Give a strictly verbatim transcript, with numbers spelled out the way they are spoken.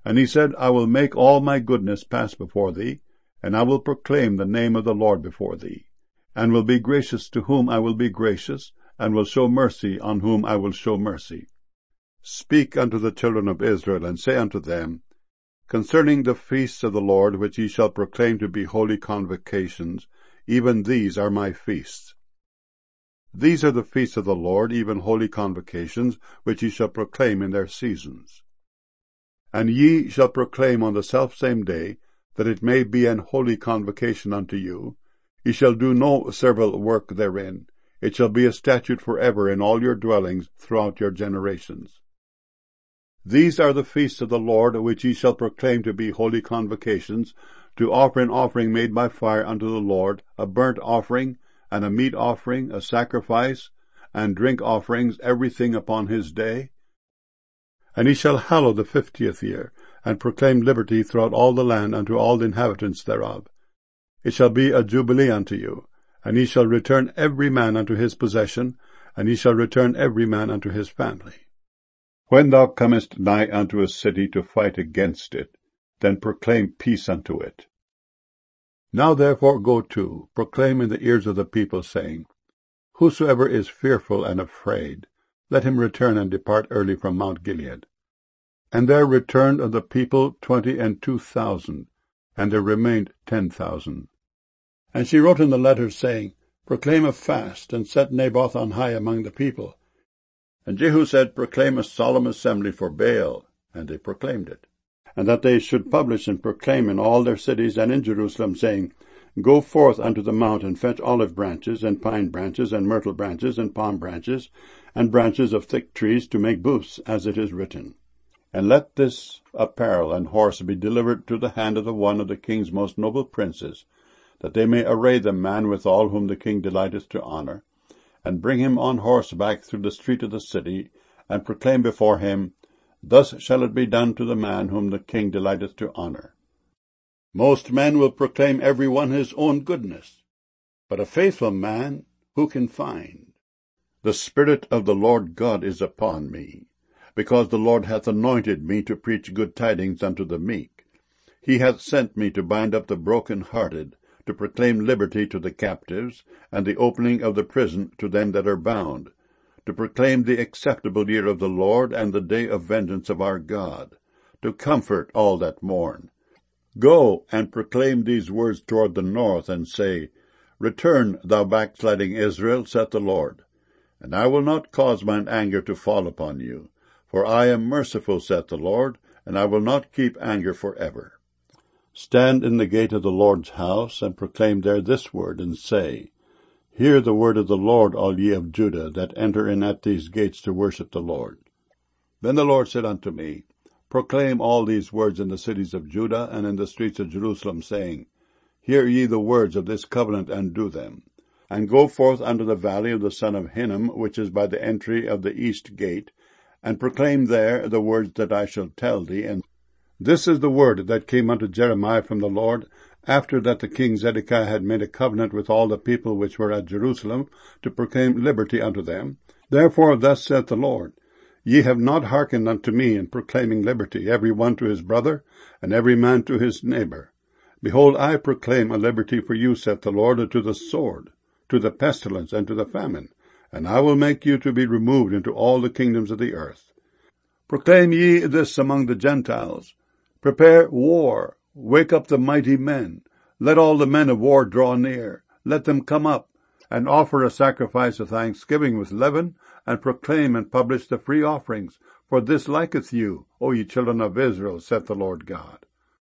And he said, I will make all my goodness pass before thee, and I will proclaim the name of the Lord before thee, and will be gracious to whom I will be gracious, and will show mercy on whom I will show mercy. Speak unto the children of Israel, and say unto them, Concerning the feasts of the Lord, which ye shall proclaim to be holy convocations, even these are my feasts. These are the feasts of the Lord, even holy convocations, which ye shall proclaim in their seasons. And ye shall proclaim on the selfsame day, that it may be an holy convocation unto you. Ye shall do no servile work therein. It shall be a statute for ever in all your dwellings throughout your generations. These are the feasts of the Lord, which ye shall proclaim to be holy convocations, to offer an offering made by fire unto the Lord, a burnt offering, and a meat offering, a sacrifice, and drink offerings, everything upon his day. And he shall hallow the fiftieth year, and proclaim liberty throughout all the land unto all the inhabitants thereof. It shall be a jubilee unto you, and ye shall return every man unto his possession, and ye shall return every man unto his family. When thou comest nigh unto a city to fight against it, then proclaim peace unto it. Now therefore go to, proclaim in the ears of the people, saying, Whosoever is fearful and afraid, let him return and depart early from Mount Gilead. And there returned of the people twenty and two thousand, and there remained ten thousand. And she wrote in the letter, saying, Proclaim a fast, and set Naboth on high among the people. And Jehu said, Proclaim a solemn assembly for Baal. And they proclaimed it. And that they should publish and proclaim in all their cities and in Jerusalem, saying, Go forth unto the mount, and fetch olive branches, and pine branches, and myrtle branches, and palm branches, and branches of thick trees, to make booths, as it is written. And let this apparel and horse be delivered to the hand of the one of the king's most noble princes, that they may array the man withal whom the king delighteth to honor, and bring him on horseback through the street of the city, and proclaim before him, Thus shall it be done to the man whom the king delighteth to honor. Most men will proclaim every one his own goodness, but a faithful man who can find? The Spirit of the Lord God is upon me, because the Lord hath anointed me to preach good tidings unto the meek. He hath sent me to bind up the broken-hearted, to proclaim liberty to the captives, and the opening of the prison to them that are bound, to proclaim the acceptable year of the Lord, and the day of vengeance of our God, to comfort all that mourn. Go and proclaim these words toward the north, and say, Return, thou backsliding Israel, saith the Lord, and I will not cause mine anger to fall upon you. For I am merciful, saith the Lord, and I will not keep anger forever. Stand in the gate of the Lord's house, and proclaim there this word, and say, Hear the word of the Lord, all ye of Judah, that enter in at these gates to worship the Lord. Then the Lord said unto me, Proclaim all these words in the cities of Judah and in the streets of Jerusalem, saying, Hear ye the words of this covenant, and do them. And go forth unto the valley of the son of Hinnom, which is by the entry of the east gate, and proclaim there the words that I shall tell thee. And this is the word that came unto Jeremiah from the Lord, after that the king Zedekiah had made a covenant with all the people which were at Jerusalem, to proclaim liberty unto them. Therefore thus saith the Lord, Ye have not hearkened unto me in proclaiming liberty, every one to his brother, and every man to his neighbor. Behold, I proclaim a liberty for you, saith the Lord, to the sword, to the pestilence, and to the famine, and I will make you to be removed into all the kingdoms of the earth. Proclaim ye this among the Gentiles. Prepare war, wake up the mighty men. Let all the men of war draw near. Let them come up, and offer a sacrifice of thanksgiving with leaven, and proclaim and publish the free offerings. For this liketh you, O ye children of Israel, saith the Lord God.